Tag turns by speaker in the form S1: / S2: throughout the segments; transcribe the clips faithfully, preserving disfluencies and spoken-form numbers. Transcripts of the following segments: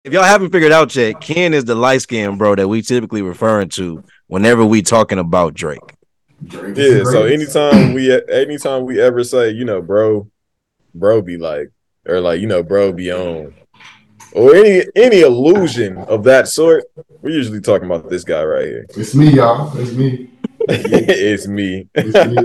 S1: If y'all haven't figured out yet, Ken is the light skinned bro that we typically referring to whenever we talking about Drake.
S2: Drake is the
S3: Yeah, so
S2: greatest.
S3: anytime we anytime we ever say, you know, bro, bro be like, or like, you know, bro be on, or any any illusion of that sort, we're usually talking about this guy right here.
S2: It's me, y'all. It's me. It's me.
S3: It's me.
S2: It's me.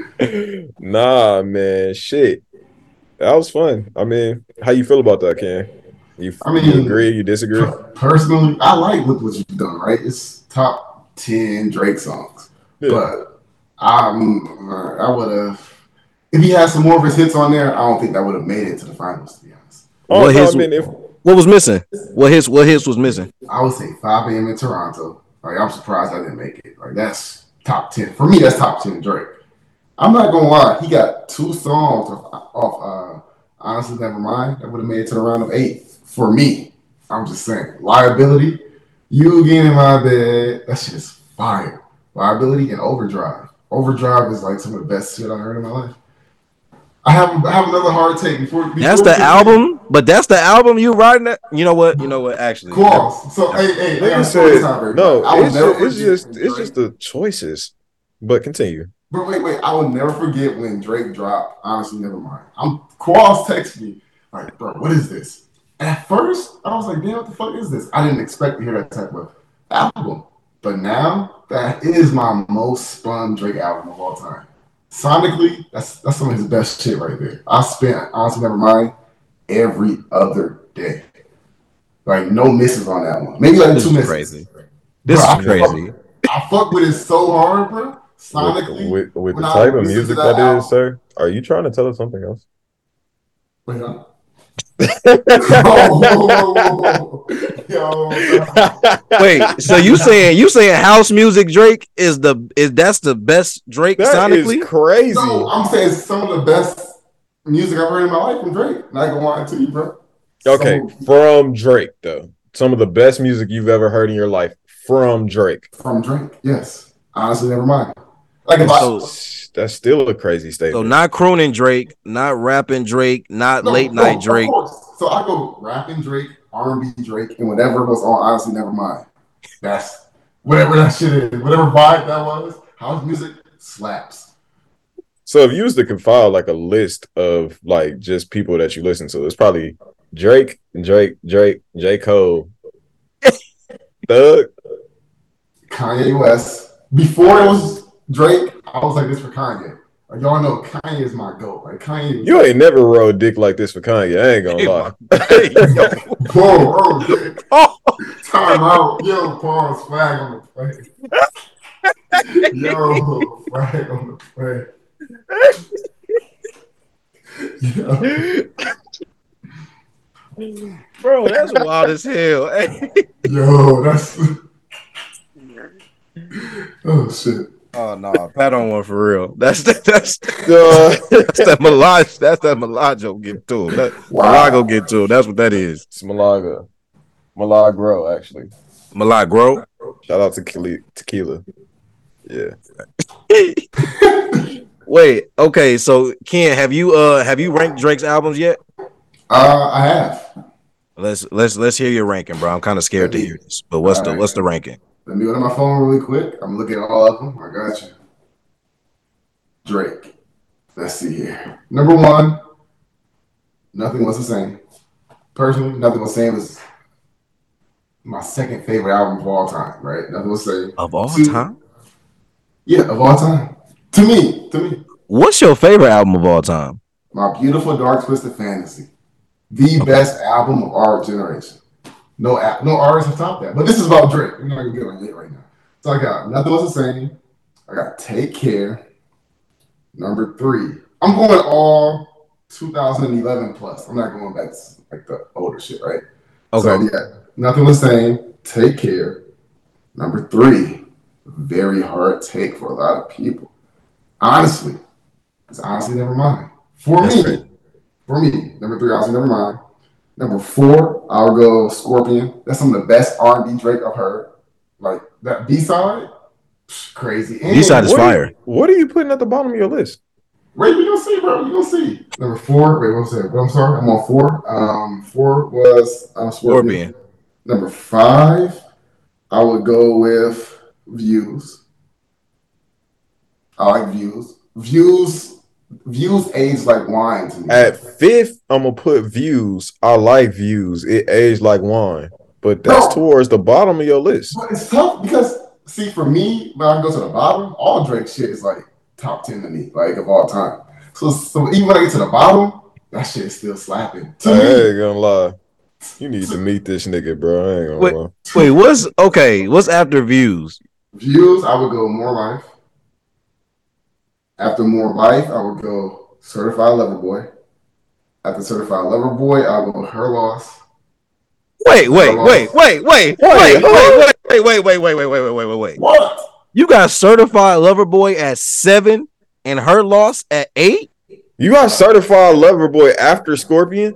S3: Nah, man, shit. That was fun. I mean, how you feel about that, Ken? You
S2: I
S3: you
S2: mean,
S3: agree? You disagree?
S2: per- personally, I like what, what you've done, right? It's top ten Drake songs.
S3: Yeah.
S2: But I'm, uh, I would have, if he had some more of his hits on there, I don't think that would have made it to the finals, to be honest.
S3: Oh
S1: What
S3: no, I
S1: his
S3: mean if
S1: what was missing? What his what his was missing?
S2: I would say five a m in Toronto. Like, I'm surprised I didn't make it. Like, that's top ten. For me, that's top ten Drake. I'm not gonna lie, he got two songs off, off uh, Honestly Nevermind that would have made it to the round of eight. For me, I'm just saying, liability, you again in my bed. That shit is fire. Liability and overdrive. Overdrive is like some of the best shit I heard in my life. I have I have another hard take before before
S1: That's
S2: we
S1: the
S2: continue.
S1: album, but that's the album you writing that. You know what? You know what? Actually, never,
S2: Claws. So
S1: never.
S2: hey hey, I got
S3: nigga
S2: a story
S3: said
S2: time very quick.
S3: no,
S2: I will
S3: it's
S2: never
S3: just it's
S2: forget
S3: just
S2: when
S3: it's just
S2: Drake.
S3: the choices. But continue.
S2: But wait, wait, I will never forget when Drake dropped Honestly Nevermind. I'm Qualls text me, like, bro, what is this? At first, I was like, damn, what the fuck is this? I didn't expect to hear that type of album. But now that is my most spun Drake album of all time. Sonically, that's that's some of his best shit right there. I spent Honestly Nevermind every other day. Like, no misses on that one. Maybe like
S1: This
S2: two
S1: is
S2: misses.
S1: crazy.
S2: Bro,
S1: This is
S2: I
S3: Man,
S1: crazy.
S2: fuck, I fuck with it so hard, bro.
S3: with
S2: Sonically,
S3: with with
S2: when
S3: the
S2: I
S3: type of
S2: listen to
S3: music
S2: that
S3: that is,
S2: album,
S3: sir, are you trying to tell us something else?
S2: wait, huh? Whoa, whoa, whoa, whoa, yo, no.
S1: Wait, so you saying you saying house music Drake is the is that's the best Drake
S3: That is
S1: sonically?
S3: crazy.
S2: No, I'm saying some of the best music I've heard in my life from Drake. Not gonna lie to you, bro.
S3: Okay,
S2: Some
S3: from Drake though. Some of the best music you've ever heard in your life from Drake.
S2: from Drake, yes. Honestly, never mind. Like if I
S1: So
S3: That's that's still a crazy
S1: so
S3: statement.
S1: not crooning Drake, not rapping Drake, not
S2: no,
S1: late night
S2: no, of
S1: Drake.
S2: course. So I go rapping Drake, R and B Drake, and whatever was on Honestly Never Mind. That's whatever that shit is, whatever vibe that was. House music slaps.
S3: So if you was to compile like a list of like just people that you listen to, it's probably Drake, Drake, Drake, J. Cole, Thug.
S2: Kanye West. Before it was Drake, I was like this for Kanye. Like y'all know, Kanye is my goat. Like Kanye was
S3: You
S2: like,
S3: ain't never rode dick like this for Kanye. I ain't gonna
S1: Hey,
S3: lie.
S1: hey, yo.
S2: whoa, bro,
S1: Oh,
S2: time out. Yo, pause, flag on the play. Yo, flag on the play. Yo,
S1: bro, that's wild as hell. Hey.
S2: yo, that's oh shit.
S1: Oh no, pat on one for real. That's that, that's
S3: Uh,
S1: that's that Milage. That's that Milagro get to him. That Malago
S2: Wow.
S1: get to him. That's what that is.
S3: it's Malaga. Malagro, actually.
S1: Milagro.
S3: Shout out to Tequila. Tequila. Yeah.
S1: Wait, okay. So Ken, have you uh have you ranked Drake's albums yet?
S2: Uh, I have.
S1: Let's let's let's hear your ranking, bro. I'm kind of
S2: Let
S1: scared to
S2: me.
S1: hear this. But what's
S2: All
S1: the
S2: right.
S1: what's the ranking?
S2: Let me go to my phone really quick. I'm looking at all of them. I got you. Drake. Let's see here. Number one, Nothing Was the Same. Personally, Nothing Was the Same is my second favorite album of all time, right? Nothing Was the
S1: Of all
S2: Same. Two,
S1: time?
S2: yeah, of all time. To me, to me.
S1: What's your favorite album of all time?
S2: My Beautiful Dark Twisted Fantasy. The
S1: Okay.
S2: best album of our generation. No no artists have topped that. But this is about Drake. I'm not gonna get on it right now. So I got Nothing Was the Same. I got Take Care. Number three. I'm going all two thousand eleven plus. I'm not going back to like the older shit, right? So
S1: Okay.
S2: yeah, Nothing Was the Same. Take Care. Number three. Very hard take for a lot of people. Honestly, it's honestly never mind. For
S1: That's
S2: me,
S1: crazy.
S2: for me, number three, honestly never mind. Number four, I'll go Scorpion. That's some of the best R and B Drake I've heard. Like that B side, crazy.
S1: B side is
S2: And
S3: What are you
S1: fire.
S3: what are you putting at the bottom of your list?
S2: wait, we gonna see, bro. We gonna see. Number four. Wait, what was that? What, I'm sorry. I'm on four. Um, four was um, Scorpion.
S1: Scorpion.
S2: Number five, I would go with Views. I like Views. Views, Views age like wine to me.
S3: At fifth, I'm gonna put Views. I like Views. It aged like wine, but that's
S2: Bro,
S3: towards the bottom of your list.
S2: but it's tough because see, for me, when I go to the bottom, all Drake shit is like top ten to me, like of all time. So, so even when I get to the bottom, that shit is still slapping. To
S3: I
S2: me,
S3: ain't gonna lie. You need to meet this nigga, bro. I ain't gonna
S1: Wait,
S3: lie.
S1: wait, what's okay? What's after Views?
S2: Views, I would go More Life. After More Life, I would go Certified Lover Boy. After Certified Lover Boy, I would go Her Loss.
S1: Wait,
S2: Her
S1: wait,
S2: Loss.
S1: wait, wait, wait, wait, wait, wait, wait, wait, wait, wait, wait, wait, wait, wait, wait.
S2: What?
S1: You got Certified Lover Boy at seven and Her Loss at eight?
S3: You got Certified Lover Boy after Scorpion?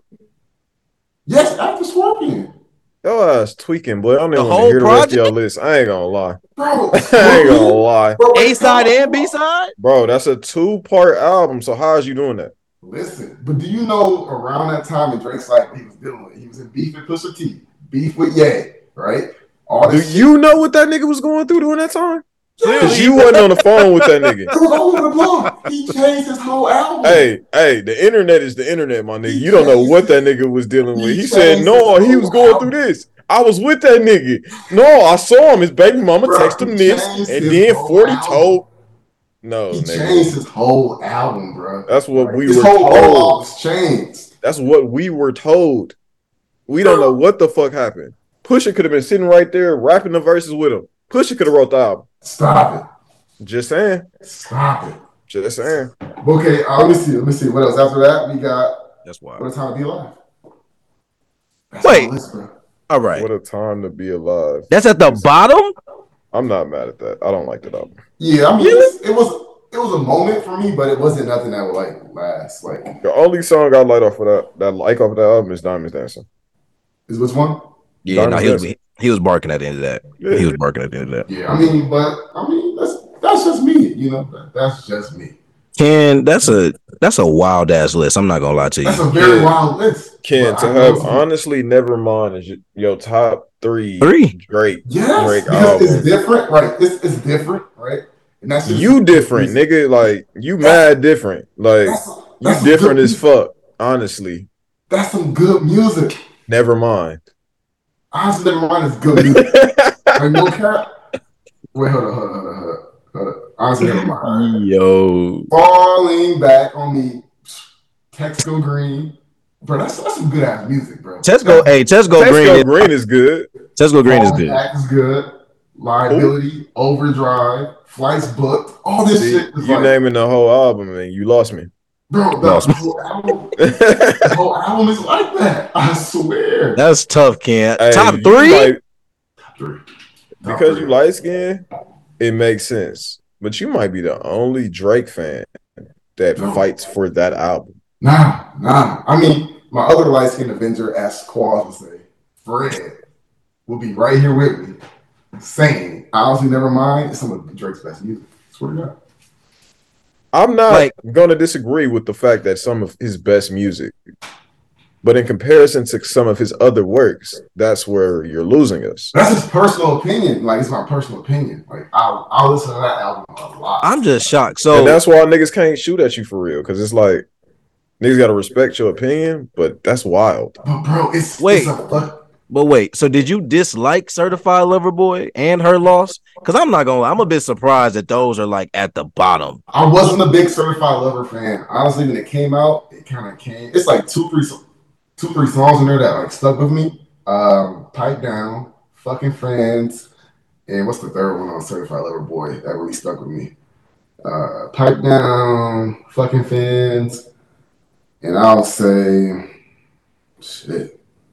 S2: Yes, after Scorpion.
S3: Your ass tweaking, boy. I don't
S1: The
S3: even want to
S1: whole
S3: hear the rest of
S1: project?
S3: your list. I ain't gonna lie.
S2: Bro,
S3: I ain't gonna
S2: Scorpion?
S3: lie.
S2: Bro, wait,
S1: A side
S2: come on.
S1: and B side?
S3: Bro, that's a two-part album. So how is you doing that?
S2: Listen, but do you know around that time in Drake's life he was dealing with? He was in beef with Pusha T, beef with Ye, right? All
S3: Do
S2: this shit.
S3: you know what that nigga was going through during that time?
S2: Yeah,
S3: Because you wasn't on the phone with that nigga.
S2: it was all over the blog. He changed his whole album.
S3: Hey, hey, the internet is the internet, my nigga.
S2: He
S3: You don't know
S2: changed
S3: what that
S2: his-
S3: nigga was dealing with.
S2: he
S3: He said,
S2: changed
S3: no,
S2: his
S3: he was
S2: whole
S3: going
S2: album.
S3: through this. I was with that nigga. No, I saw him. His baby mama
S2: Bro,
S3: texted him
S2: he
S3: this,
S2: changed
S3: and
S2: his
S3: then
S2: whole
S3: forty
S2: album.
S3: told. No,
S2: He
S3: nigga.
S2: changed his whole album, bro.
S3: That's what
S2: Like,
S3: we
S2: his
S3: were
S2: whole
S3: told.
S2: whole was changed.
S3: That's what we were told. We don't know what the fuck happened. Pusha could have been sitting right there rapping the verses with him. Pusha could have wrote the album.
S2: Stop
S3: Just saying.
S2: it. Stop it.
S3: Just saying.
S2: Okay, uh, let me see. Let me see. What else? After that, we got
S1: That's
S2: What
S1: wild.
S2: a Time to Be Alive. That's
S1: Wait.
S2: my list, bro.
S1: All right.
S3: What a time to be alive.
S1: That's at the bottom?
S3: I'm not mad at that. I don't like that album.
S2: Yeah, I mean, it's, it was it was a moment for me, but it wasn't nothing that would like last. Like,
S3: The only song I like off of that, that like off of that album is Diamonds Dancing.
S2: is which one?
S1: Yeah, no,
S3: Diamond
S1: he was
S3: Dancing.
S1: he was barking at the end of that.
S3: Yeah.
S1: He was barking at the end of that.
S2: Yeah, I mean, but I mean, that's that's just me. You know, that, that's just me.
S1: Ken, that's a that's a wild ass list. I'm not gonna lie to
S2: That's
S1: you.
S2: a very
S3: Yeah.
S2: wild list.
S3: Ken,
S2: But
S3: to
S2: I
S3: have
S2: know some-
S3: honestly Nevermind is your, your top three,
S1: Three.
S3: Drake.
S2: yes,
S3: Drake
S2: because it's
S3: album.
S2: different, right? It's it's different, right? And that's just
S3: You different, nigga. Like you mad different. Like
S2: That's,
S3: you
S2: that's some
S3: different
S2: good,
S3: as fuck. Honestly,
S2: That's some good music.
S3: never mind.
S2: Honestly, never mind. It's good music. Like no cap. Wait, hold on, hold on, hold on, hold on. Hold on. Honestly, never mind.
S1: Yo.
S2: Falling back on me. Texco Green. Bro, that's, that's some good ass music, bro.
S1: Tesco, hey, Tesco
S3: Tesco
S1: Green.
S3: Green is good.
S1: Tesco Green is
S2: Falling
S1: good.
S2: Back is good. Liability, Overdrive, Flights Booked. All this
S3: See,
S2: shit is
S3: you
S2: like,
S3: naming the whole album and you lost me.
S2: bro, the
S1: Lost me.
S2: whole, album, the whole album is like that. I swear.
S1: That's tough, Ken.
S3: Hey,
S1: Top
S3: you
S1: three?
S3: might-
S2: Top three. Top
S3: because
S2: three.
S3: you light skin, it makes sense. But you might be the only Drake fan that
S2: No.
S3: fights for that album.
S2: Nah, nah. I mean, my other light skinned Avenger, as Quaz would say, Fred, will be right here with me saying, I honestly never mind. It's some of Drake's best music. Swear to God.
S3: I'm not
S1: Like-
S3: going to disagree with the fact that some of his best music, but in comparison to some of his other works, that's where you're losing us.
S2: That's his personal opinion. Like, it's my personal opinion. Like, I'll, I'll listen to that album a lot.
S1: I'm just shocked. So
S3: and that's why niggas can't shoot at you for real, because it's like niggas got to respect your opinion, but that's wild.
S2: But, bro, it's,
S1: Wait.
S2: it's a fuck.
S1: But wait, so did you dislike Certified Lover Boy and Her Loss? Because I'm not gonna lie, I'm a bit surprised that those are like at the bottom.
S2: I wasn't a big Certified Lover fan. Honestly, when it came out, it kind of came. It's like two, three, two, three songs in there that like stuck with me. Um, Pipe Down, Fucking Friends, and what's the third one on Certified Lover Boy that really stuck with me? Uh, Pipe Down, Fucking Friends, and I'll say shit.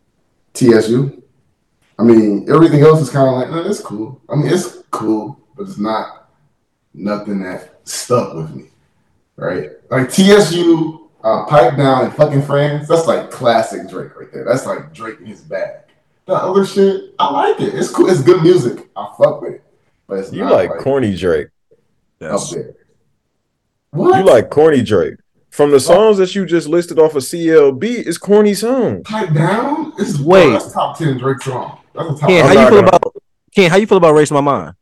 S2: T S U. I mean, everything else is kind of like, eh, it's cool. I mean, it's cool, but it's not nothing that stuck with me, right? Like T S U, uh, Pipe Down, and Fucking Friends, that's like classic Drake right there. That's like Drake in his bag. The other shit, I like it. It's cool. It's good music. I fuck with it, but it's
S3: You
S2: not
S3: like
S2: like
S3: corny Drake.
S2: up
S1: That's,
S2: there. What?
S3: You like corny Drake. From the songs that you just listed off of C L B, it's corny songs.
S2: Pipe Down? It's
S1: Wait.
S2: that's top ten Drake song. That's a top.
S1: Ken,
S3: I'm
S1: how you
S3: not
S1: feel
S3: gonna-
S1: about Ken? How you feel about Race My Mind?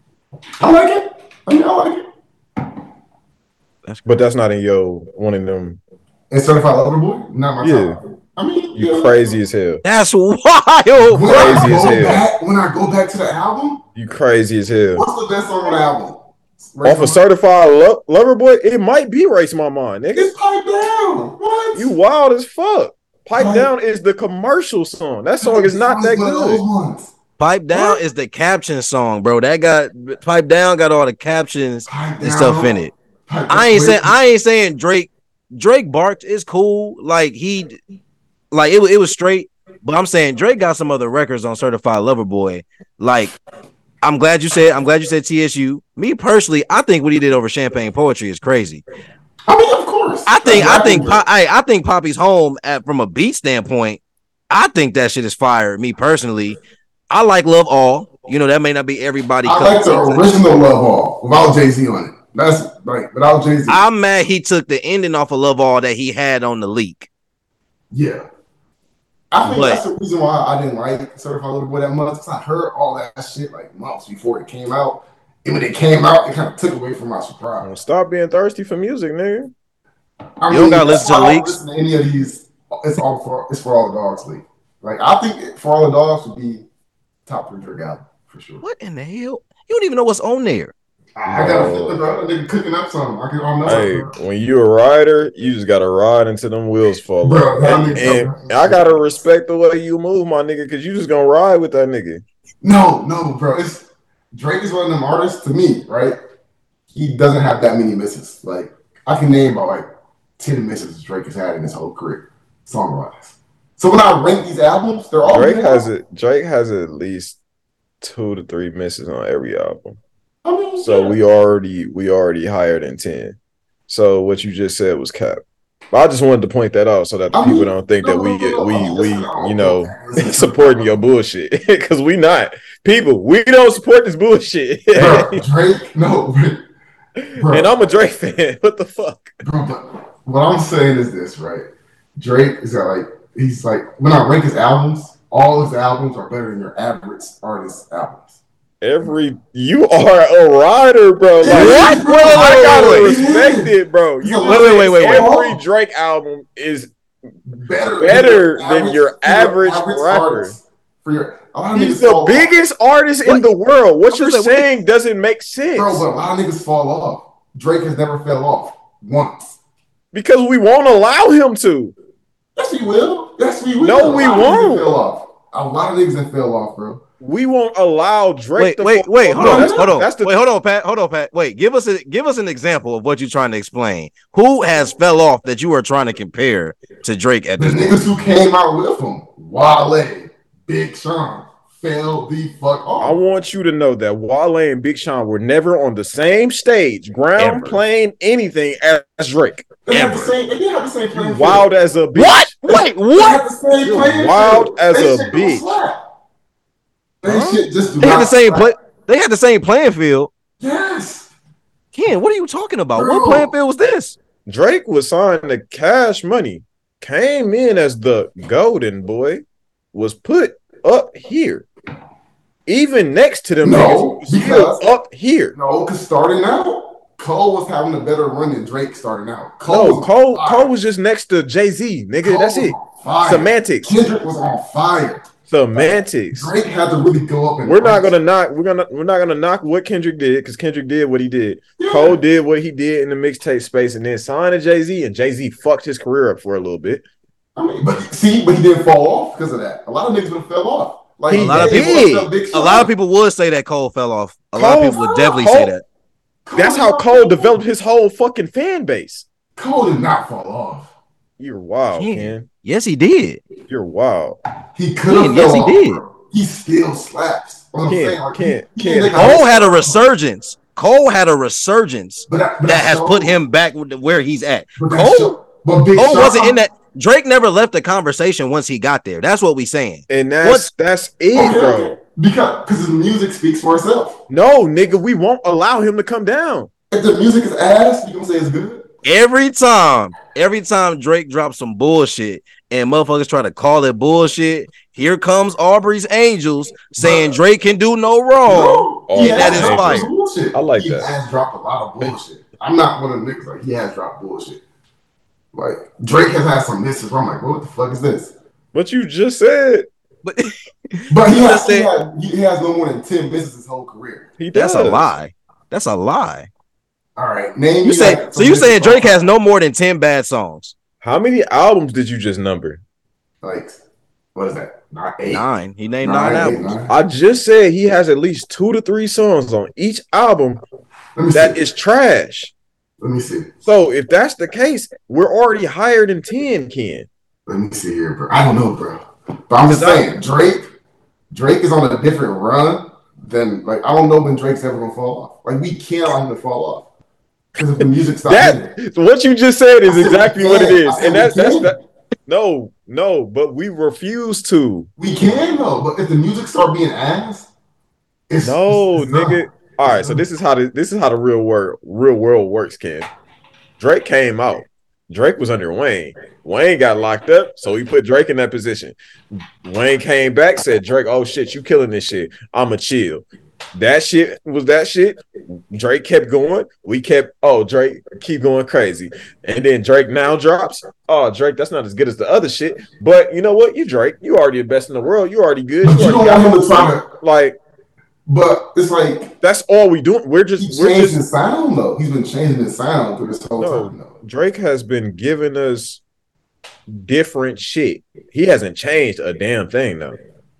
S2: I like it. I mean, I like it.
S1: That's
S3: But that's not in your one of them.
S2: And Certified Lover Boy, not my
S3: Yeah.
S2: top. I mean,
S3: You
S2: yeah.
S3: crazy as hell.
S1: That's wild.
S2: When I
S3: Crazy as
S2: go
S3: hell.
S2: back, when I go back to the album,
S3: You crazy as hell.
S2: what's the best song on the album? Race
S3: Off
S2: My
S3: a certified lo- lover boy, it might be Race My Mind,
S2: Mind?
S3: nigga.
S2: It's Pipe Down. What?
S3: You wild as fuck. Pipe
S2: Pipe-
S3: Down is the commercial song. That song is not that
S2: One of those
S3: good.
S2: ones.
S1: Pipe Down
S3: What?
S1: is the caption song, bro. That got Pipe Down got all the captions
S2: Pipe
S1: and stuff in
S2: Down.
S1: it.
S2: Pipe
S1: I ain't
S2: Down.
S1: saying I ain't saying Drake. Drake barked is cool. Like he, like it, wa- it was straight. But I'm saying Drake got some other records on Certified Lover Boy. Like I'm glad you said. I'm glad you said T S U. Me personally, I think what he did over Champagne Poetry is crazy.
S2: I mean, of course.
S1: I think. I think.
S2: Exactly.
S1: Po- I, I think Poppy's Home at, from a beat standpoint. I think that shit is fire. Me personally, I like Love All. You know that may not be everybody.
S2: I like the original Love All without Jay-Z on it. That's like without Jay-Z.
S1: I'm mad he took the ending off of Love All that he had on the leak.
S2: Yeah. I think
S1: But-
S2: that's the reason why I didn't like Certified Lover Boy that much, because I heard all that shit like months before it came out. And when it came out, it kind of took away from my surprise.
S3: Stop being thirsty for music, nigga.
S2: I
S1: You don't gotta listen to
S2: I
S1: the
S2: don't
S1: leaks.
S2: listen to any of these. It's all for it's for all the dogs league. Like I think For All the Dogs would be top three Drake album for sure.
S1: What in the hell? You don't even know what's on there.
S2: I, I got a feeling, bro. Nigga cooking up something. I can I don't know.
S3: Hey,
S2: bro.
S3: when you a rider, you just gotta ride until them wheels fall
S2: Bro,
S3: off.
S2: that
S3: And,
S2: nigga-
S3: and I gotta respect the way you move, my nigga, because you just gonna ride with that nigga.
S2: No, no, bro. It's Drake is one of them artists to me, right? He doesn't have that many misses. Like I can name about like ten misses Drake has had in his whole career, song wise. So when I rank these albums, they're all
S3: Drake
S2: good
S3: has
S2: albums.
S3: it. Drake has at least two to three misses on every album.
S2: I mean,
S3: So
S2: yeah.
S3: we already we already higher than ten. So what you just said was cap. But I just wanted to point that out so that the
S2: I mean,
S3: people don't think
S2: no,
S3: that we
S2: no, no,
S3: we
S2: no.
S3: we
S2: Listen,
S3: you know
S2: listen,
S3: supporting your bullshit because we not people. We don't support this bullshit.
S2: bro, Drake, no, bro,
S3: And I'm a Drake fan. What the fuck?
S2: bro, but what I'm saying is this, right? Drake is got like he's like when I rank his albums, all his albums are better than your average artist albums.
S3: Every you are a rider, bro. Like,
S2: What?
S3: I gotta
S2: Wait, wait, wait.
S3: respect it, bro. You
S2: Wait,
S1: wait, wait, wait, wait.
S3: Every Drake album is
S2: Better,
S3: Better
S2: your
S3: than your
S2: for
S3: average rapper.
S2: artist. For your a lot of
S3: he's
S2: niggas
S3: the
S2: fall
S3: biggest artist in
S1: What?
S3: the world. What
S1: I'm
S3: you're
S1: just like, what-
S3: saying doesn't make sense
S2: off. Bro, but a lot of niggas fall off. Drake has never fell off once.
S3: because we won't allow him to.
S2: Yes, we will. Yes, we will.
S3: No,
S2: A
S3: we
S2: lot of niggas
S3: won't.
S2: Fell off. A lot of niggas that fell off, bro.
S3: We won't allow Drake.
S1: Wait,
S3: to
S1: wait,
S3: fall
S1: wait.
S3: off.
S1: Hold
S3: No,
S1: on,
S3: that's
S1: hold
S3: the-
S1: on.
S3: That's the
S1: Wait, hold on, Pat. Hold on, Pat. Wait, give us a give us an example of what you're trying to explain. Who has fell off that you are trying to compare to Drake at
S2: The
S1: this point?
S2: niggas who came out with him, Wale, Big Sean, fell the fuck
S3: I
S2: off.
S3: want you to know that Wale and Big Sean were never on the same stage, ground
S1: Ever.
S3: playing anything as Drake.
S2: They have the
S1: Ever.
S2: same. They did have the same playing field.
S3: Wild as a bitch.
S1: What? Wait,
S2: They
S1: what?
S2: have the same
S3: You're
S2: playing
S3: wild
S2: field.
S3: as
S2: They
S3: a
S2: shit don't
S3: bitch.
S2: slap. They
S3: Huh?
S2: shit just do
S1: They had
S2: not
S1: the same
S2: slap.
S1: play. They had the same playing field.
S2: Yes.
S1: Ken, what are you talking about?
S2: Bro.
S1: What playing field was this?
S3: Drake was signed to Cash Money, came in as the golden boy, was put up here. Even next to them,
S2: No,
S3: niggas, was still
S2: because-
S3: up here.
S2: No, because starting out, Cole was having a better run than Drake starting out. Cole
S3: No,
S2: was
S3: Cole,
S2: on fire.
S3: Cole was just next to Jay Z, nigga.
S2: Cole
S3: That's
S2: was
S3: it.
S2: on fire.
S3: Semantics,
S2: Kendrick was on fire.
S3: semantics.
S2: Drake had to really go up and
S3: We're not gonna knock. We're gonna. We're not gonna knock what Kendrick did because Kendrick did what he did.
S2: Yeah.
S3: Cole did what he did in the mixtape space, and then signed to Jay Z, and Jay Z fucked his career up for a little bit.
S2: I mean, but see, but he didn't fall off because of that. A lot of niggas would have fell off. Like
S3: He
S1: A lot of
S3: did.
S1: people.
S2: Big
S1: A lot of people would say that Cole fell off. A lot of
S3: Cole-
S1: people would definitely
S3: Cole-
S1: say that.
S3: That's how Cole developed his whole fucking fan base.
S2: Cole did not fall off.
S3: You're wild,
S1: Ken.
S3: Ken.
S1: Yes, he did.
S3: You're wild.
S2: He could have
S1: Ken, yes,
S2: fell
S1: he
S2: off,
S1: did.
S2: bro. He still slaps. What I'm
S3: Ken,
S2: saying, like,
S3: Ken,
S2: he- he
S3: Ken.
S2: didn't make
S1: Cole had a resurgence. Cole had a resurgence
S2: but that, but
S1: that has
S2: showed-
S1: put him back with where he's at.
S2: but that
S1: Cole,
S2: showed- but Big
S1: Cole
S2: Sean-
S1: wasn't in that. Drake never left the conversation once he got there. That's what we saying.
S3: And that's
S1: What?
S3: that's it,
S2: Okay,
S3: bro.
S2: okay. Because because his music speaks for itself.
S3: No, nigga, we won't allow him to come down.
S2: If the music is ass, you gonna say it's good?
S1: Every time, every time Drake drops some bullshit and motherfuckers try to call it bullshit. Here comes Aubrey's Angels saying but, Drake can do no wrong,
S2: bro,
S1: and that is fire.
S2: Bullshit.
S3: I like
S2: he
S3: that.
S2: He has dropped a lot of bullshit. I'm not one of the niggas like he has dropped bullshit. Like Drake has had some misses. Where I'm like, what the fuck is this?
S3: But you just said.
S1: But,
S2: but he, has, he, has, he has no more than ten misses his whole career.
S3: He does.
S1: That's a lie. That's a lie.
S2: All right, name
S1: you say
S2: like
S1: so. You saying Drake has no more than ten bad songs?
S3: How many albums did you just number?
S2: Like, what is that? Not eight.
S1: Nine. He named nine, nine albums. Eight, nine.
S3: I just said he has at least two to three songs on each album that see. is trash.
S2: Let me see.
S3: So if that's the case, we're already higher than ten, Ken.
S2: Let me see here, bro. I don't know, bro. But I'm just saying, Drake, Drake is on a different run than like I don't know when Drake's ever gonna fall off. Like we can't allow him to fall off. Because if the music stops,
S3: that, what you just said is exactly what it is, and that's that's that. No, no, but we refuse to.
S2: We can though, but if the music start being ass, it's
S3: no,
S2: it's, it's
S3: nigga.
S2: not.
S3: All right, so this is how the, this is how the real world real world works, Ken. Drake came out. Drake was under Wayne. Wayne got locked up, so he put Drake in that position. Wayne came back, said, Drake, oh shit, you killing this shit. I'ma chill. That shit was that shit. Drake kept going. We kept, oh, Drake, keep going crazy. And then Drake now drops. Oh, Drake, that's not as good as the other shit. But you know what? You Drake, you already the best in the world. You already good.
S2: But
S3: you,
S2: you
S3: already
S2: don't want him to try to
S3: like.
S2: But it's like
S3: that's all we do. We're just
S2: he's
S3: we're
S2: changing
S3: just
S2: his sound though. He's been changing his sound through this whole
S3: no,
S2: time. Though.
S3: Drake has been giving us different shit. He hasn't changed a damn thing though.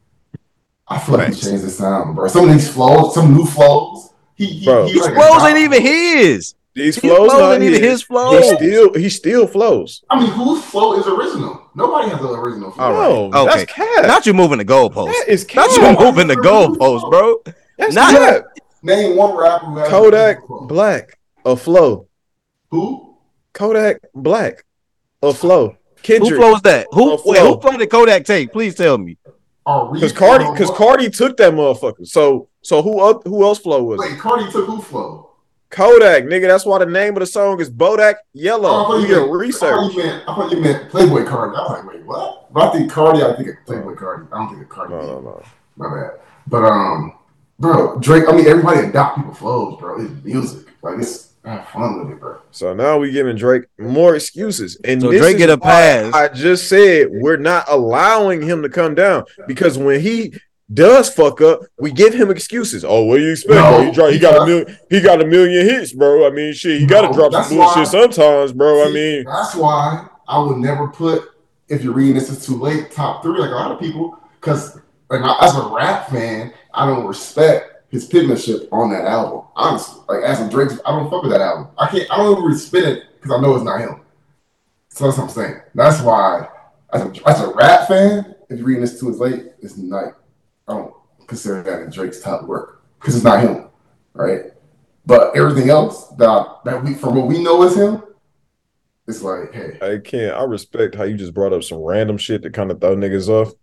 S2: I feel like he changed his sound, bro. Some of these flows, some new flows. He, he,
S3: bro,
S1: these like flows ain't even his.
S3: These
S1: his
S3: flows,
S1: flows ain't even his flows.
S3: He still he still flows.
S2: I mean, whose flow is original? Nobody has an original flow.
S3: All right.
S1: No, okay.
S3: That's cap.
S1: Not you moving the goalposts.
S3: That is cap.
S1: Not you moving the goalposts, bro.
S3: That's
S1: not
S3: cap.
S2: Name one rapper who has
S3: Kodak Black, a flow.
S2: Who?
S3: Kodak Black, a flow. Kendrick.
S1: Who flows that? Who wait, who flow did Kodak take? Please tell me.
S3: Because Cardi, because Cardi took that motherfucker. So, so who who else flow was?
S2: Wait, Cardi took who flow?
S3: Kodak, nigga. That's why the name of the song is Bodak Yellow.
S2: Oh,
S3: you get research.
S2: I thought you, meant, I thought you meant Playboy Cardi. I was like, wait, what? But I think Cardi. I think it's Playboy Cardi. I don't think it's Cardi.
S3: No, no, no.
S2: My bad. But um, bro, Drake. I mean, everybody adopt people flows, bro. It's music. Like it's. Have fun with it, bro.
S3: So now we giving Drake more excuses, and
S1: so Drake get a pass.
S3: I just said we're not allowing him to come down because when he does fuck up, we give him excuses. Oh, what do you expect? No, he, dro- he got a million. He got a million hits, bro. I mean, shit, he no, got to drop some bullshit why, sometimes, bro. See, I mean,
S2: that's why I would never put. If you're reading this is too late, top three like a lot of people, because like, as a rap fan, I don't respect his penmanship on that album. Honestly, like as a Drake, I don't fuck with that album. I can't. I don't even spin it because I know it's not him. So that's what I'm saying. That's why, as a, as a rap fan, if you're reading this too late, it's like I don't consider that in Drake's top work because it's not him, right? But everything else that that we from what we know is him, it's like, hey,
S3: I can't. I respect how you just brought up some random shit to kind of throw niggas off,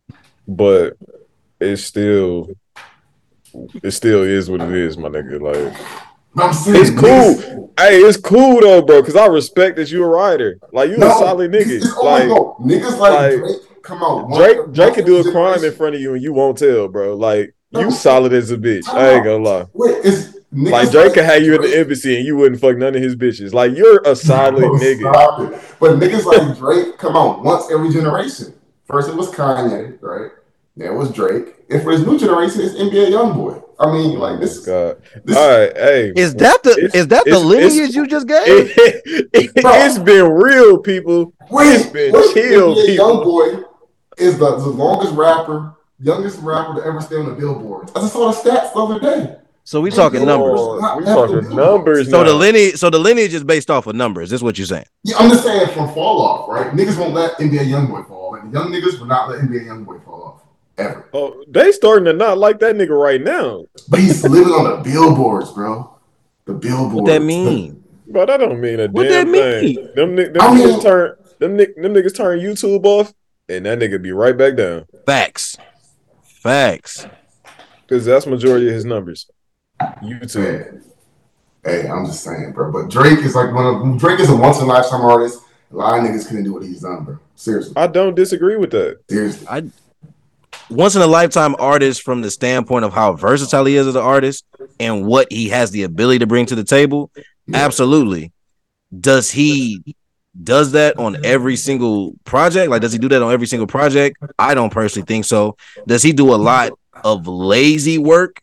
S3: but it's still. It still is what it is, my nigga. Like,
S2: I'm saying,
S3: it's cool. Niggas. Hey, it's cool though, bro. Because I respect that you a writer. Like, you no, a solid nigga.
S2: It's, it's,
S3: like,
S2: oh niggas like, like Drake come out.
S3: Drake, one, Drake can do a crime in front of you and you won't tell, bro. Like, no, you solid as a bitch. I ain't gonna lie.
S2: Wait, it's
S3: like Drake like can have you in the embassy and you wouldn't fuck none of his bitches. Like, you're a solid no, nigga.
S2: But niggas like Drake come out once every generation. First it was Kanye, right? Then it was Drake. And for his new generation, it's N B A YoungBoy. I mean, like this.
S3: God.
S2: This,
S3: all right, hey.
S1: Is that the is that the lineage you just gave?
S3: It, it, it's been real, people.
S2: Wait,
S3: it's been
S2: wait,
S3: chill,
S2: N B A
S3: people.
S2: YoungBoy is the, the longest rapper, youngest rapper to ever stay on the billboard. I just saw the stats the other day.
S1: So we talking numbers.
S3: We talking numbers.
S1: So
S3: now.
S1: the lineage, so the lineage is based off of numbers. Is what you're saying?
S2: Yeah, I'm just saying from fall off, right? Niggas won't let N B A YoungBoy fall. Like the young niggas will not let N B A YoungBoy fall off. Ever.
S3: Oh, they starting to not like that nigga right now.
S2: But he's living on the billboards, bro. The billboards.
S1: What that mean?
S3: But that don't mean a
S1: what
S3: damn
S1: that mean?
S3: thing. Them, them
S2: I
S3: niggas
S2: mean,
S3: turn them, them niggas turn YouTube off, and that nigga be right back down.
S1: Facts. Facts.
S3: Because that's majority of his numbers. YouTube.
S2: Hey, hey, I'm just saying, bro. But Drake is like one of Drake is a once in a lifetime artist. A lot of niggas couldn't do what he's done, bro. Seriously.
S3: I don't disagree with that.
S2: Seriously.
S1: I once in a lifetime artist from the standpoint of how versatile he is as an artist and what he has the ability to bring to the table. Yeah. Absolutely. Does he does that on every single project? Like, does he do that on every single project? I don't personally think so. Does he do a lot of lazy work?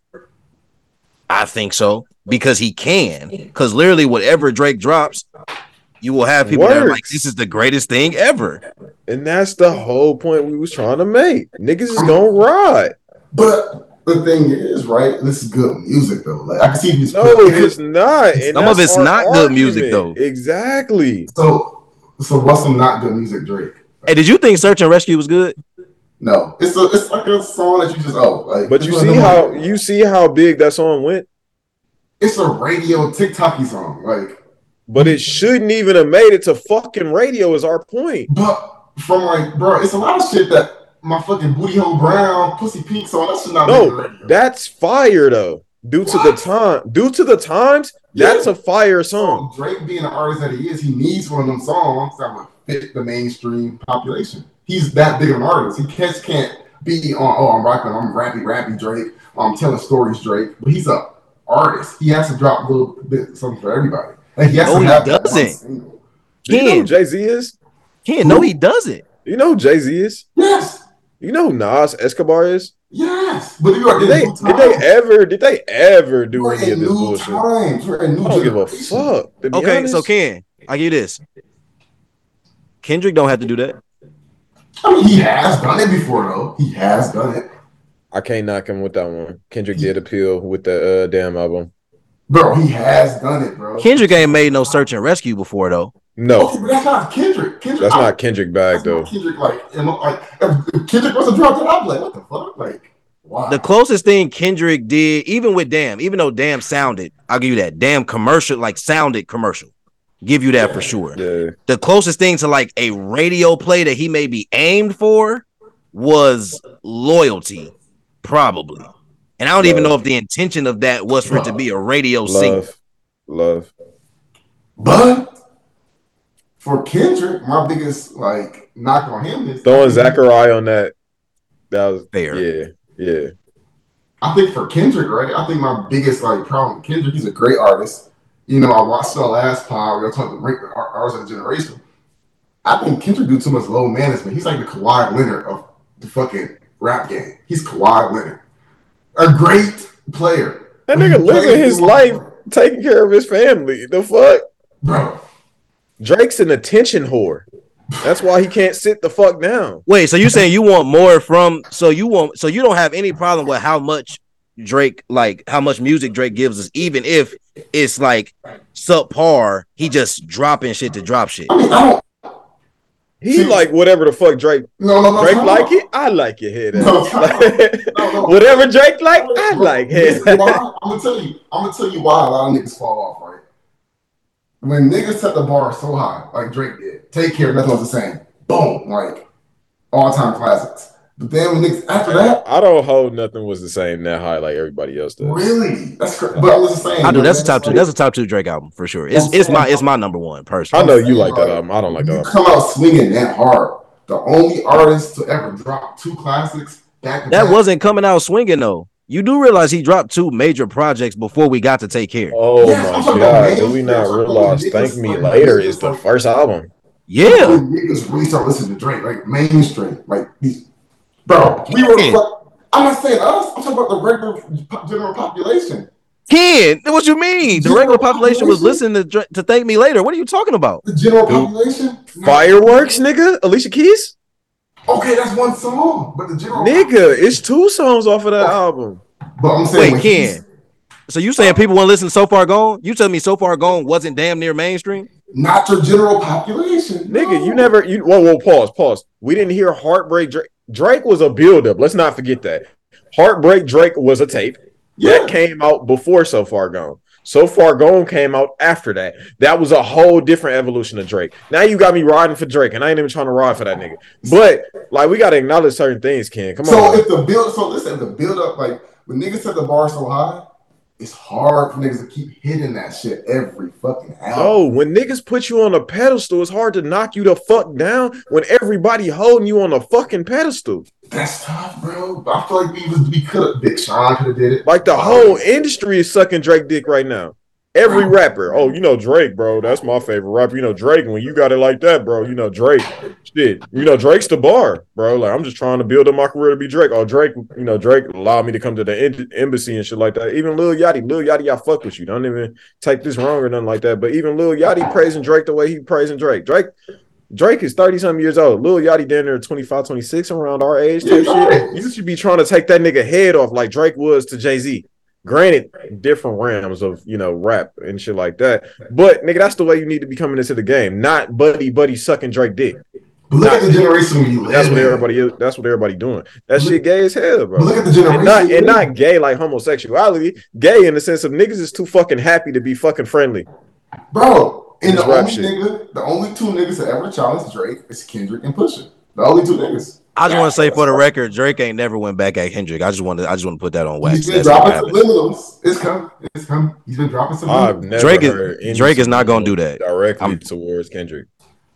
S1: I think so, because he can. Because literally, whatever Drake drops, you will have people that are like, "This is the greatest thing ever."
S3: And that's the whole point we was trying to make. Niggas is gonna ride.
S2: But the thing is, right? This is good music, though. Like, I can see these.
S3: No, it's not. And
S1: some of it's not
S3: argument.
S1: Good music, though.
S3: Exactly.
S2: So, so what's some not good music, Drake?
S1: Hey, did you think "Search and Rescue" was good?
S2: No, it's a, it's like a song that you just oh, like.
S3: But you see how like, you see how big that song went.
S2: It's a radio TikToky song, like.
S3: But it shouldn't even have made it to fucking radio. Is our point.
S2: But from like, bro, it's a lot of shit that my fucking Booty Hole Brown, Pussy Pink song. That should not.
S3: No, that's fire though. Due what? to the time, due to the times, yeah. That's a fire song.
S2: So Drake being the artist that he is, he needs one of them songs that would fit the mainstream population. He's that big of an artist. He can't, can't be on, oh, I'm rapping, I'm rappy, rappy Drake, I'm telling stories Drake, but he's a artist. He has to drop a little bit something for everybody. And he has
S1: no,
S2: to have
S1: he doesn't.
S3: Do you know who Jay-Z is?
S1: Ken, no, he doesn't.
S3: You know who Jay-Z is?
S2: Yes.
S3: You know who Nas Escobar is?
S2: Yes. But you are
S3: did, they, did they ever did they ever do
S2: We're
S3: any of this bullshit?
S2: Times. We're in new
S3: I don't give a fuck.
S1: Okay,
S3: honest.
S1: so Ken, I give you this. Kendrick don't have to do that.
S2: I mean, he has done it before, though. He has done it.
S3: I can't knock him with that one. Kendrick did appeal with the uh, damn album.
S2: Bro, he has done it, bro.
S1: Kendrick ain't made no Search and Rescue before, though.
S3: No.
S2: Okay, but that's not Kendrick. Kendrick
S3: that's
S2: I,
S3: not Kendrick bag, though.
S2: Kendrick, like, and, like, if Kendrick wasn't dropped it, I'd be like, what the fuck? Like, wow.
S1: The closest thing Kendrick did, even with Damn, even though Damn sounded, I'll give you that. Damn commercial, like, sounded commercial. Give you that
S2: yeah.
S1: for sure.
S3: Yeah.
S1: The closest thing to like a radio play that he may be aimed for was Loyalty, probably. And I don't Love. even know if the intention of that was for it to be a radio
S3: Love.
S1: single.
S3: Love.
S2: But for Kendrick, my biggest like knock on him is
S3: throwing Zachariah on that. That was
S1: fair.
S3: Yeah, yeah.
S2: I think for Kendrick, right? I think my biggest like problem with Kendrick, he's a great artist. You know, I watched the last pod. We were talking about ours of the generation. I think Kendrick do too much low management. He's like the Kawhi Leonard of the fucking rap game. He's Kawhi Leonard, a great player.
S3: That nigga living his life, taking care of his family. The fuck,
S2: bro.
S3: Drake's an attention whore. That's why he can't sit the fuck down.
S1: Wait, so you saying you want more from? So you want? So you don't have any problem with how much Drake, like how much music Drake gives us, even if it's like subpar, he just dropping shit to drop shit.
S2: I mean, I don't,
S3: he see, like whatever the fuck Drake.
S2: No, no, no.
S3: Drake
S2: no,
S3: like
S2: no.
S3: it. I like your head.
S2: No, no, no.
S3: Whatever Drake like, I
S2: bro,
S3: like head.
S2: I'm gonna tell you. I'm gonna tell you why a lot of niggas fall off. Right, when niggas set the bar so high, like Drake did, Take Care, nothing was the same. Boom, like all time classics. But then when niggas after that,
S3: I don't hold nothing was the same that high like everybody else does.
S2: Really? That's crazy. But I was just saying.
S1: I do. That's a top two. That's a top two Drake album for sure. It's it's my it's my number one personally.
S3: I know you like that album. I don't like that.
S2: You
S3: album.
S2: come out swinging that hard. The only artist to ever drop two classics back to
S1: that
S2: back.
S1: wasn't coming out swinging though. You do realize he dropped two major projects before we got to Take Care.
S3: Oh yes, my god! Do we not realize "Thank Me Later" is the first album?
S1: Yeah.
S2: Niggas really start listening to Drake like mainstream, like these. Bro, we were. Yeah. I'm not saying us. I'm talking about the regular general population.
S1: Ken, what you mean? The, the regular population, population was listening to to Thank Me Later. What are you talking about?
S2: The general Dude. population.
S3: Fireworks, nigga. Alicia Keys.
S2: Okay, that's one song, but the general
S3: nigga, it's two songs off of that oh. album.
S2: But I'm saying,
S1: wait, Ken. So you saying people want to listen to So Far Gone? You tell me So Far Gone wasn't damn near mainstream?
S2: Not your general population,
S3: nigga.
S2: No.
S3: You never. You whoa, whoa, pause, pause. We didn't hear Heartbreak Drake. Drake was a build-up. Let's not forget that. Heartbreak Drake was a tape yeah. that came out before So Far Gone. So Far Gone came out after that. That was a whole different evolution of Drake. Now you got me riding for Drake, and I ain't even trying to ride for that nigga. But like, we got to acknowledge certain things, Ken. Come
S2: so
S3: on.
S2: So if the build, so listen, the build-up, like when niggas set the bar so high, it's hard for niggas to keep hitting that shit every fucking album.
S3: No, when niggas put you on a pedestal, it's hard to knock you the fuck down when everybody holding you on a fucking pedestal.
S2: That's tough, bro. I feel like we was we could have Big Sean could have did it.
S3: Like the whole industry is sucking Drake dick right now. Every rapper, oh, you know Drake, bro. That's my favorite rapper. You know Drake. When you got it like that, bro, you know Drake. Shit, you know Drake's the bar, bro. Like I'm just trying to build up my career to be Drake. Oh, Drake, you know Drake allowed me to come to the en- embassy and shit like that. Even Lil Yachty, Lil Yachty, I fuck with you. Don't even take this wrong or nothing like that. But even Lil Yachty praising Drake the way he praising Drake. Drake, Drake is thirty something years old. Lil Yachty down there twenty-five, twenty-six, around our age. Type shit. You should be trying to take that nigga head off like Drake was to Jay-Z. Granted, different realms of, you know, rap and shit like that. But, nigga, that's the way you need to be coming into the game. Not buddy, buddy sucking Drake dick.
S2: But look not, at the generation we live
S3: That's what
S2: in.
S3: everybody is. That's what everybody doing. That look, shit gay as hell, bro.
S2: Look at the generation.
S3: And not, and not gay like homosexuality. Gay in the sense of niggas is too fucking happy to be fucking friendly.
S2: Bro, and the only nigga, the only two niggas that ever challenged Drake is Kendrick and Pusha. The only two niggas.
S1: I just want to say for the record, Drake ain't never went back at Kendrick. I just want to, I just want to put that on wax.
S2: He's been
S1: That's
S2: dropping subliminals. It's coming. It's coming. He's been dropping subliminals.
S1: Drake is Drake is not gonna do that
S3: directly I'm, towards Kendrick.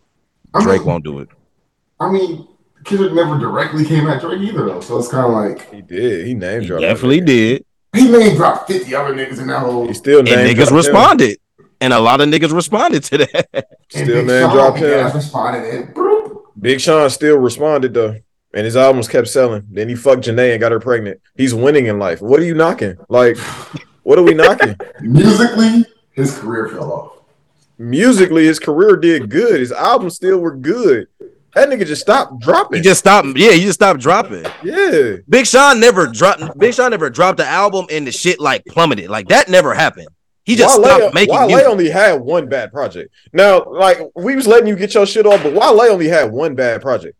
S1: I Drake
S2: mean,
S1: won't do it.
S2: I mean, Kendrick never directly came at Drake either, though. So it's kind of like
S3: he did. He named dropped.
S1: Definitely did.
S2: He name dropped fifty other niggas in that whole.
S3: He still named
S1: and niggas responded, him. And a lot of niggas responded to that.
S3: Still name dropped him.
S2: Responded.
S3: Big Sean still responded though. And his albums kept selling. Then he fucked Janae and got her pregnant. He's winning in life. What are you knocking? Like, what are we knocking?
S2: Musically, his career fell off.
S3: Musically, his career did good. His albums still were good. That nigga just stopped dropping.
S1: He just stopped. Yeah, he just stopped dropping.
S3: Yeah.
S1: Big Sean never dropped. Big Sean never dropped the album and the shit like plummeted. Like that never happened. He just Wale, stopped making
S3: Wale
S1: music.
S3: only had one bad project. Now, like we was letting you get your shit off, but Wale only had one bad project.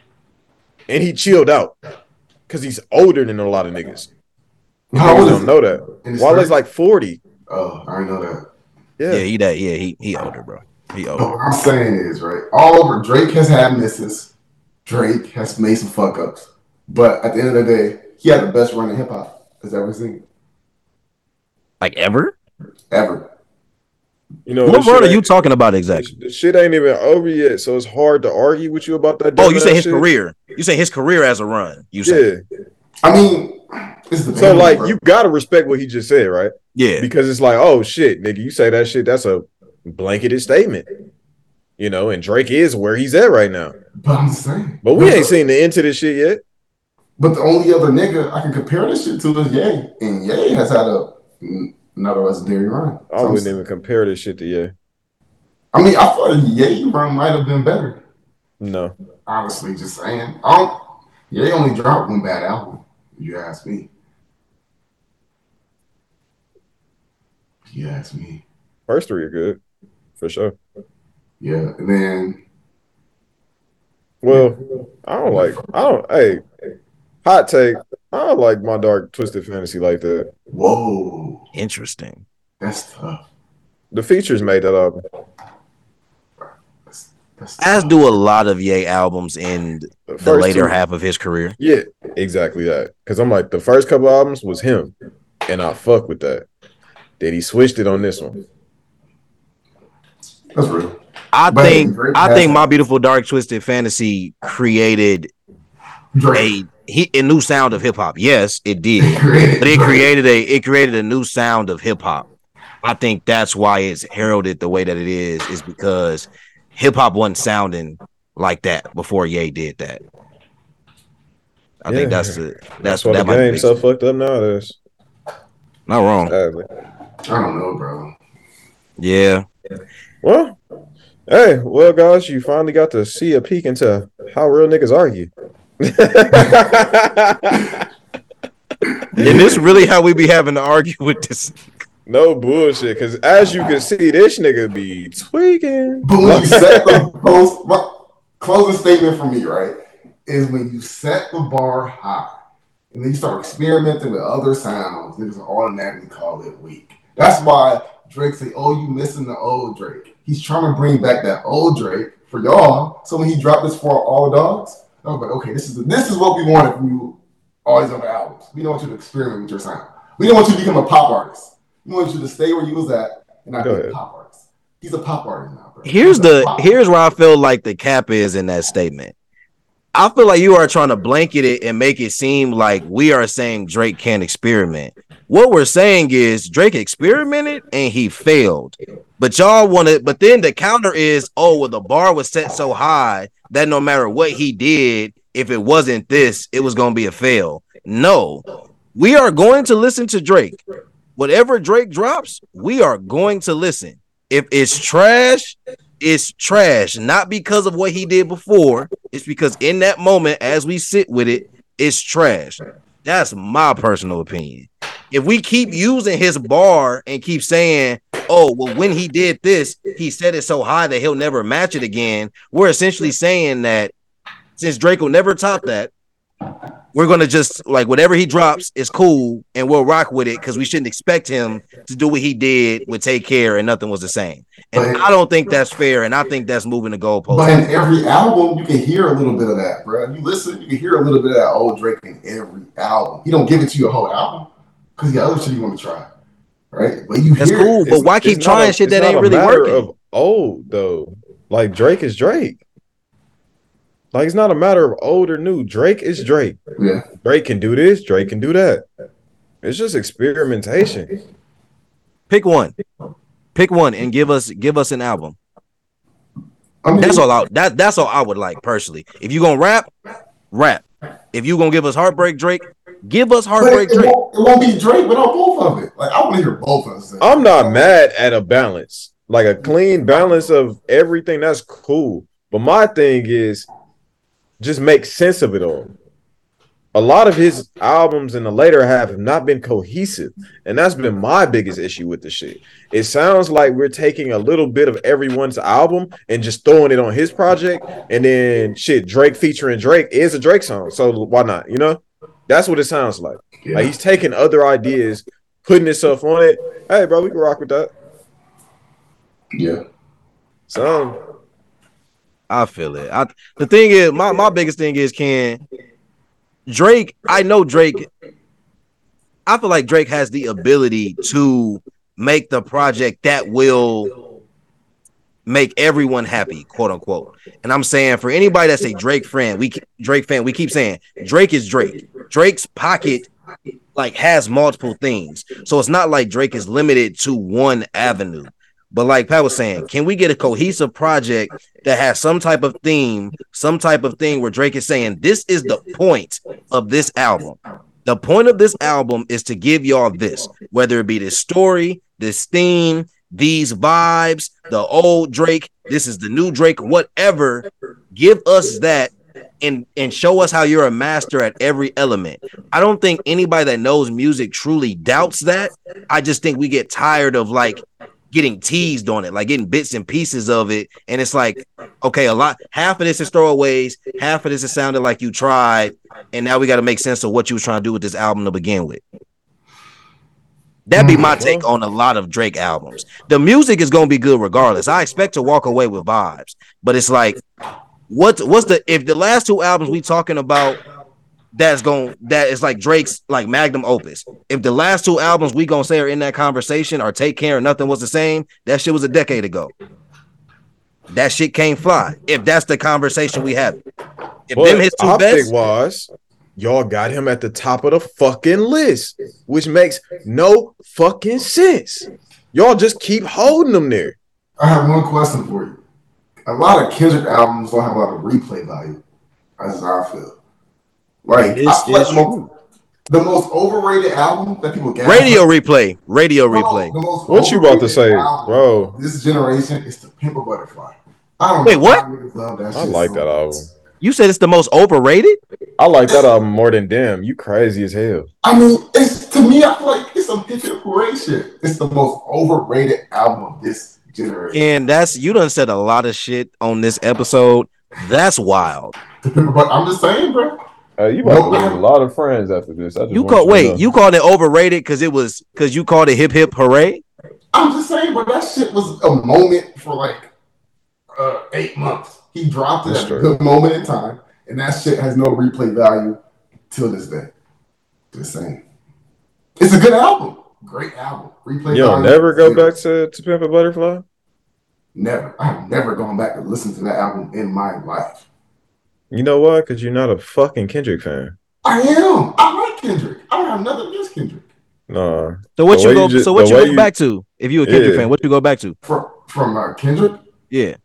S3: And he chilled out because he's older than a lot of niggas.
S2: How old
S3: don't know that. Wale's like forty.
S2: Oh, I know that.
S1: Yeah, yeah, he that. Yeah, he he older, bro. He older.
S2: What I'm saying is, right, all over Drake has had misses. Drake has made some fuck ups, but at the end of the day, he had the best run in hip hop has ever seen.
S1: Like ever?
S2: Ever.
S3: You know,
S1: what word are you talking about exactly?
S3: The shit ain't even over yet, so it's hard to argue with you about that.
S1: Oh, you say his shit. career? You say his career as a run? You say?
S3: Yeah.
S2: I mean, it's the
S3: so like bro. You gotta respect what he just said, right?
S1: Yeah.
S3: Because it's like, oh shit, nigga, you say that shit. That's a blanketed statement, you know. And Drake is where he's at right now.
S2: But I'm saying,
S3: but we but ain't the, seen the end to this shit yet.
S2: But the only other nigga I can compare this shit to is Ye, and Ye has had a. Another legendary run.
S3: I so wouldn't even compare this shit to Ye.
S2: I mean, I thought Ye run might have been better.
S3: No.
S2: Honestly, just saying. I don't, Ye only dropped one bad album, if you ask me. If you ask me.
S3: First three are good, for sure.
S2: Yeah, and then.
S3: Well, I don't like, I don't, hey, hot take. I don't like My Dark Twisted Fantasy like that.
S2: Whoa.
S1: Interesting.
S2: That's tough.
S3: The features made that album.
S2: That's, that's
S1: As do a lot of Ye albums in the, the later two, half of his career.
S3: Yeah, exactly that. Because I'm like, the first couple albums was him, and I fuck with that. Then he switched it on this one.
S2: That's real.
S1: I but think I think My Beautiful Dark Twisted Fantasy created Drake. a He a new sound of hip hop. Yes, it did, it but it created a it created a new sound of hip hop. I think that's why it's heralded the way that it is, is because hip hop wasn't sounding like that before Ye did that. I yeah. think that's the that's,
S3: that's why
S1: that
S3: the game's so fucked up nowadays.
S1: Not wrong.
S3: Sadly.
S2: I don't know, bro.
S1: Yeah.
S3: Well, hey, well, guys, you finally got to see a peek into how real niggas argue.
S1: And this really how we be having to argue with this.
S3: No bullshit, because as you can see, this nigga be tweaking.
S2: But when you set the post, my closing statement for me, right, is when you set the bar high and then you start experimenting with other sounds, niggas automatically call it weak. That's why Drake say, "Oh, you missing the old Drake." He's trying to bring back that old Drake for y'all. So when he dropped this for all dogs, I was like, okay, this is the, this is what we wanted from you, all these other albums. We don't want you to experiment with your sound. We didn't want you to become a pop artist. We want you to stay where you was at and not
S3: Go
S2: be a
S3: ahead.
S2: pop artist. He's a pop artist now, bro.
S1: Here's
S2: He's a
S1: the
S2: pop
S1: here's where I feel like the cap is in that statement. I feel like you are trying to blanket it and make it seem like we are saying Drake can't experiment. What we're saying is Drake experimented and he failed. But y'all want to, but then the counter is, oh, well, the bar was set so high that no matter what he did, if it wasn't this, it was going to be a fail. No, we are going to listen to Drake. Whatever Drake drops, we are going to listen. If it's trash, it's trash. Not because of what he did before. It's because in that moment, as we sit with it, it's trash. That's my personal opinion. If we keep using his bar and keep saying, oh, well, when he did this, he set it so high that he'll never match it again, we're essentially saying that since Drake will never top that, we're going to just, like, whatever he drops is cool, and we'll rock with it because we shouldn't expect him to do what he did with Take Care and nothing was the same. And I don't think that's fair, and I think that's moving the goalpost.
S2: But in every album, you can hear a little bit of that, bro. You listen, you can hear a little bit of that old Drake in every album. He don't give it to you a whole album because he got other shit you want to try, right? But you
S1: that's
S2: hear
S1: cool,
S2: it.
S1: but why keep trying a, shit that ain't really working?
S3: Of old though, like Drake is Drake. Like, it's not a matter of old or new. Drake is Drake.
S2: Yeah.
S3: Drake can do this. Drake can do that. It's just experimentation.
S1: Pick one. Pick one and give us give us an album.
S2: I mean,
S1: that's all I that that's all I would like personally. If you gonna rap, rap. If you gonna give us Heartbreak Drake, give us Heartbreak
S2: it, it
S1: Drake.
S2: Won't, it won't be Drake without both of it. Like, I want to hear both of us.
S3: I'm not mad at a balance, like a clean balance of everything. That's cool. But my thing is, just make sense of it all. A lot of his albums in the later half have not been cohesive, and that's been my biggest issue with the shit. It sounds like we're taking a little bit of everyone's album and just throwing it on his project, and then shit, Drake featuring Drake is a Drake song, so why not? You know, that's what it sounds like. Yeah. Like he's taking other ideas, putting himself on it. Hey, bro, we can rock with that.
S2: Yeah.
S3: So.
S1: I feel it. I, the thing is, my, my biggest thing is, can Drake, I know Drake, I feel like Drake has the ability to make the project that will make everyone happy, quote unquote. And I'm saying for anybody that's a Drake friend, we Drake fan, we keep saying Drake is Drake. Drake's pocket like has multiple things. So it's not like Drake is limited to one avenue. But like Pat was saying, can we get a cohesive project that has some type of theme, some type of thing where Drake is saying, this is the point of this album. The point of this album is to give y'all this, whether it be this story, this theme, these vibes, the old Drake, this is the new Drake, whatever. Give us that and, and show us how you're a master at every element. I don't think anybody that knows music truly doubts that. I just think we get tired of like getting teased on it, like getting bits and pieces of it. And it's like, okay, a lot, half of this is throwaways, half of this is sounded like you tried, and now we got to make sense of what you was trying to do with this album to begin with. That'd be my take on a lot of Drake albums. The music is going to be good regardless. I expect to walk away with vibes, but it's like, what, what's the, if the last two albums we talking about, that's going that is like Drake's like magnum opus. If the last two albums we gonna say are in that conversation are Take Care and Nothing Was the Same, that shit was a decade ago. That shit can't fly. If that's the conversation we have. If
S3: but
S1: them his two best
S3: was, y'all got him at the top of the fucking list, which makes no fucking sense. Y'all just keep holding them there.
S2: I have one question for you. A lot of Kendrick albums don't have a lot of replay value. That's how I feel. Like,
S1: it's,
S2: I, like
S1: it's
S2: the, most, the most overrated album that people get.
S1: Radio replay. Radio
S2: no,
S1: replay.
S2: What
S3: you about to say, bro?
S2: This generation is To Pimp a Butterfly. I don't
S1: Wait,
S2: know
S1: what?
S2: Love that
S3: I like so that album.
S1: You said it's the most overrated?
S3: I like that album more than Damn. You crazy as hell.
S2: I mean, it's to me, I feel like it's some hip parade shit. It's the most overrated album of this generation.
S1: And that's, you done said a lot of shit on this episode. That's wild.
S2: But I'm just saying, bro.
S3: Uh, you about no, to lose a lot of friends after this. I just
S1: you call wait, you called it overrated because it was because you called it hip hip hooray?
S2: I'm just saying, but that shit was a moment for like uh, eight months. He dropped it at a good moment in time, and that shit has no replay value till this day. Just saying. It's a good album. Great album. Replay.
S3: You don't never go back to, to Pimp a Butterfly?
S2: Never. I've never gone back and listened to that album in my life.
S3: You know why? Because you're not a fucking Kendrick fan.
S2: I am. I like Kendrick. I don't have nothing against Kendrick.
S3: No.
S1: So what
S3: The
S1: you
S3: way
S1: go?
S3: you just-
S1: so what
S3: the
S1: you
S3: way
S1: go
S3: you-
S1: back to? If you a Kendrick
S3: Yeah.
S1: fan, what you go back to?
S2: From from uh, Kendrick,
S1: Yeah.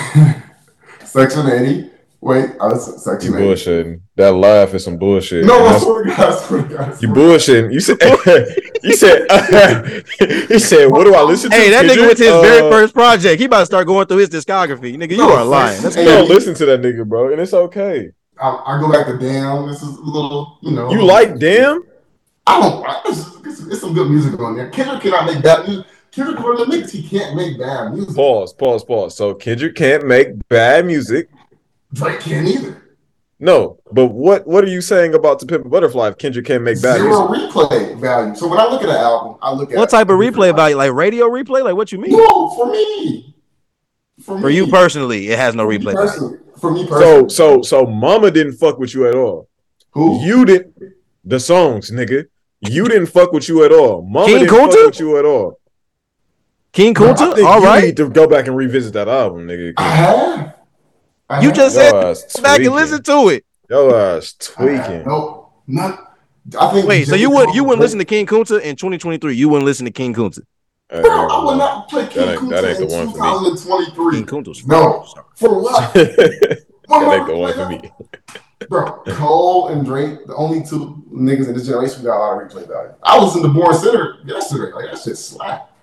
S2: Section eighty. Wait, I listen.
S3: You
S2: Section eighty.
S3: bullshitting. That laugh is some bullshit.
S2: No, I
S3: That's-
S2: swear to God, I swear to God. I
S3: You
S2: swear to
S3: bullshitting. You said. you said. he said. What do I listen to?
S1: Hey, that nigga
S3: Kendrick?
S1: went to his
S3: Uh,
S1: very first project. He about to start going through his discography. Nigga, you
S2: No,
S1: are lying. That's
S2: Hey,
S3: You don't
S1: crazy.
S3: listen to that nigga, bro, and it's okay.
S2: I, I go back to Damn. This is a little, you know.
S3: You like Damn?
S2: I don't like it's, it's, it's some good music on there. Kendrick cannot make bad music. Kendrick one of the niggas, he can't make bad music.
S3: Pause. Pause. Pause. So Kendrick can't make bad music.
S2: Drake can't either.
S3: No, but what what are you saying about To Pimp a Butterfly if Kendrick can't make bad
S2: Zero
S3: music?
S2: replay value. So when I look at an album, I look at
S1: What type of replay value? Like radio replay? Like what you mean?
S2: No, for me. For,
S1: For
S2: me.
S1: you personally, it has no
S2: For me
S1: replay value.
S2: personally. For me
S3: So
S2: personally.
S3: so so Mama didn't fuck with you at all.
S2: Who?
S3: You didn't. The songs, nigga. You didn't fuck with you at all. Mama
S1: King
S3: didn't fuck
S1: Kunta?
S3: with you at all.
S1: King
S3: I
S1: Kunta?
S3: think
S1: All
S3: you
S1: right.
S3: need to go back and revisit that album, nigga.
S2: I have. I
S1: You
S2: have.
S1: just
S3: Your
S1: said
S3: ass
S1: go back and
S3: tweaking.
S1: listen to it.
S3: Your ass
S2: I have.
S3: tweaking.
S2: Nope. Not. I think.
S1: Wait, so
S2: J.
S1: you would
S2: Cole
S1: you wouldn't
S2: Drake-
S1: listen to King Kunta in twenty twenty-three? You wouldn't listen to King Kunta.
S3: Hey,
S2: Bro, I would not play King
S3: That ain't- that ain't
S2: Kunta
S3: the one
S2: in
S3: for me.
S2: twenty twenty-three.
S1: King Kunta's
S2: No.
S1: sorry.
S2: For what?
S3: that
S2: What
S3: ain't the one for me.
S2: Bro, Cole and Drake, the only two niggas in this generation who got a lot of replay value. I listened to Born Center yesterday. Like, that shit slap.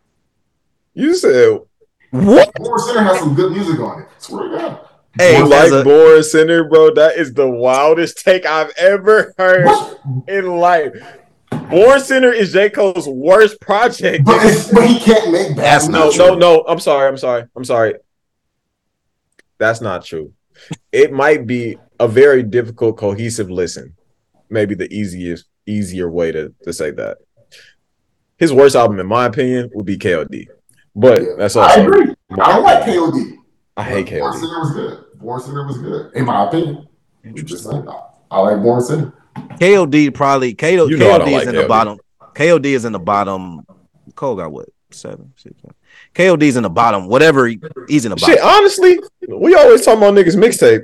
S3: You said
S1: What?
S2: Born Center has some good music on it. Swear to God.
S1: Hey,
S3: you
S1: as
S3: like
S1: a-
S3: Born Center, bro. That is the wildest take I've ever heard
S2: What?
S3: in life. Born Center is J. Cole's worst project.
S2: But, it's, but he can't make bad
S1: That's
S3: No,
S2: music.
S3: no, no. I'm sorry. I'm sorry. I'm sorry. That's not true. It might be a very difficult, cohesive listen. Maybe the easiest, easier way to, to say that. His worst album, in my opinion, would be K O D. But
S2: Yeah.
S3: that's
S2: I
S3: also.
S2: agree. I don't like K O D.
S3: I hate K O
S2: Born
S3: D.
S2: Center was good. Born Center was good, in my opinion. Just saying, I, I like Born Center.
S1: K O D probably K O D
S3: You know I
S1: is
S3: don't like
S1: in
S3: K O D.
S1: the bottom. K O D is in the bottom. Cole got what? Seven, six, seven. K O D's in the bottom. Whatever he- he's in the bottom.
S3: Shit, honestly, we always talk about niggas mixtape.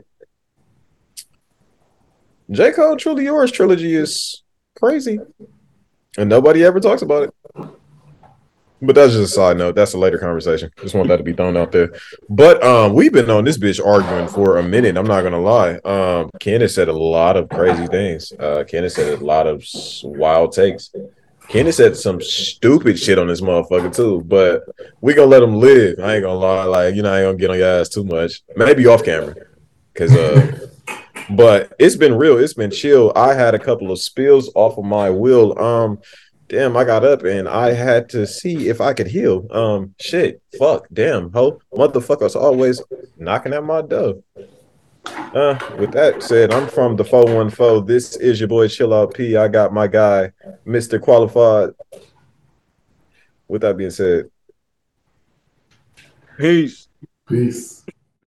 S3: J. Cole Truly Yours trilogy is crazy. And nobody ever talks about it. But that's just a side note. That's a later conversation. Just want that to be thrown out there. But um, we've been on this bitch arguing for a minute. I'm not gonna lie. Um, Ken has said a lot of crazy things. Uh, Ken has said a lot of s- wild takes. Ken has said some stupid shit on this motherfucker too. But we gonna let him live. I ain't gonna lie. Like, you know, I ain't gonna get on your ass too much. Maybe off camera. Cause uh but it's been real. It's been chill. I had a couple of spills off of my wheel. Um, damn, I got up and I had to see if I could heal. Um, shit, fuck, damn, ho, motherfuckers always knocking at my door. Uh, with that said, I'm from the four one four. This is your boy Chill Out P. I got my guy, Mister Qualified. With that being said,
S1: Peace.
S2: Peace.